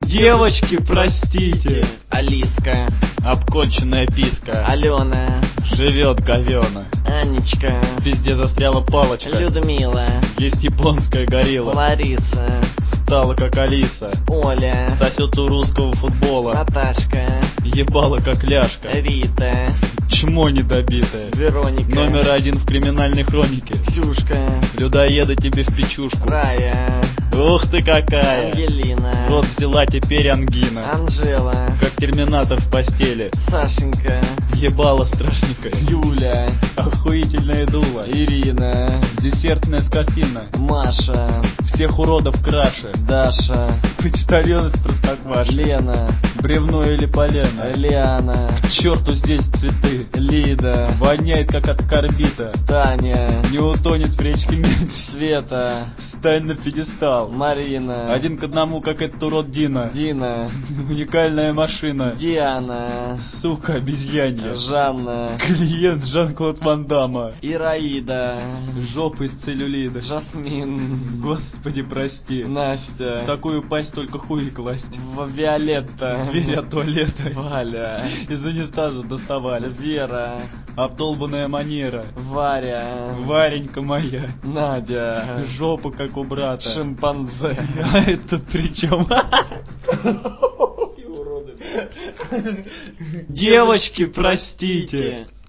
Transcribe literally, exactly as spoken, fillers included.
Девочки, простите. Алиска, Обконченная писка. Алена, Живет говёна. Анечка, Везде застряла палочка. Людмила, Есть японская горилла. Лариса, Стала как Алиса. Оля, Сосет у русского футбола. Наташка, Ебала как ляжка. Рита, Чмо недобитое. Вероника, Номер один в криминальной хронике. Ксюшка, Людоеда тебе в печушку. Рая, Ух ты какая. Ангелина, Вот взяла теперь ангина. Анжела, Как терминатор в постели. Сашенька, Ебала страшненькая. Юля, Охуительная дула. Ирина, Десертная скотина. Маша, Всех уродов краше. Даша, Почтальонность простокваша. Лена, Бревно или полено. Лиана, К черту здесь цветы. Лида, Воняет как от карбита. Таня, Не утонет в речке мяч. Света, Стань на пьедестал. Марина, Один к одному, как этот урод Дина. Дина, Уникальная машина. Диана, Сука, обезьянья. Жанна, Клиент Жан-Клод Ван Дамма. Ираида, Жопа из целлюлида. Жасмин, Господи, прости. Настя, В такую пасть только хуй класть. В- Виолетта, Дверь от туалета. Валя, Из унитаза доставали. Вера, Обдолбанная манера. Варя, Варенька моя. Надя, Жопа как у брата. шимпанзе. А это при чем? Уроды. Девочки, простите.